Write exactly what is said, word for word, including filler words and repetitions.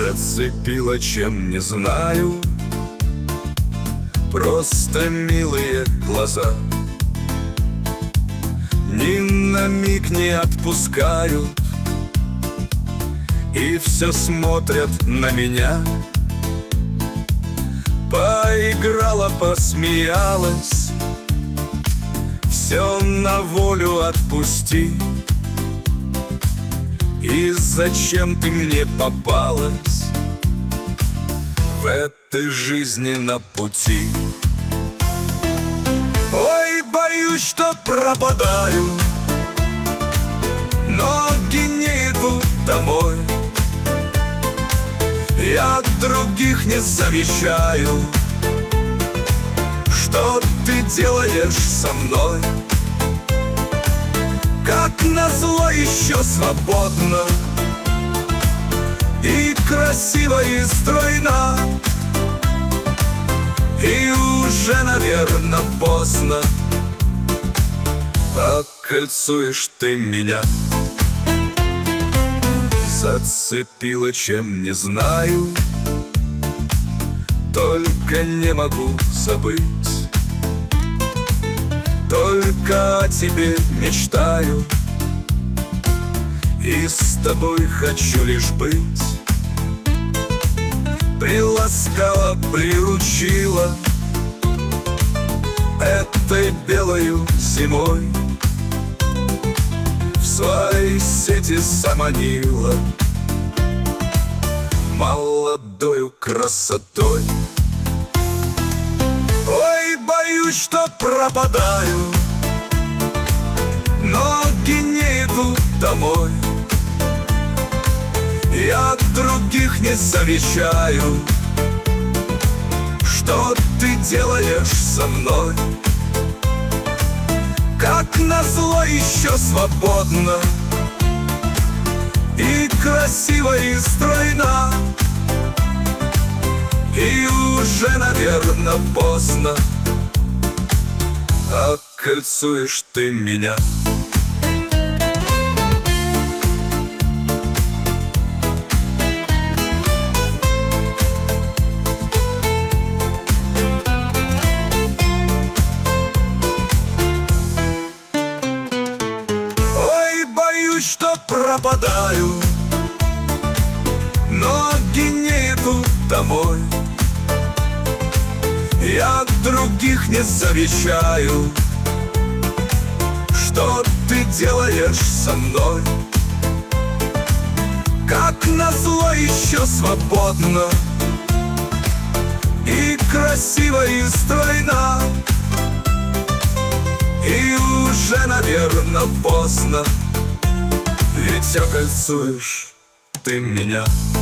Зацепило, чем не знаю. Просто милые глаза ни на миг не отпускают, и все смотрят на меня. Поиграла, посмеялась, все на волю отпусти. И зачем ты мне попалась в этой жизни на пути? Ой, боюсь, что пропадаю, ноги не идут домой. Я других не замечаю, что ты делаешь со мной. Как назло еще свободно и красиво, и стройно. И уже, наверно, поздно, окольцуешь ты меня. Зацепило, чем не знаю, только не могу забыть. Только о тебе мечтаю, и с тобой хочу лишь быть. Приласкала, приручила этой белою зимой, в свои сети заманила молодою красотой. Ой, боюсь, что пропадаю, ноги не идут домой. Я других не замечаю, что ты делаешь со мной. Как назло еще свободно и красиво, и стройно. И уже, наверно, поздно, окольцуешь ты меня. Ой, боюсь, что пропадаю, ноги не идут домой. Я других не замечаю, что ты делаешь со мной. Как назло еще свободно и красиво, и стройно. И уже, наверно, поздно, ведь окольцуешь ты меня.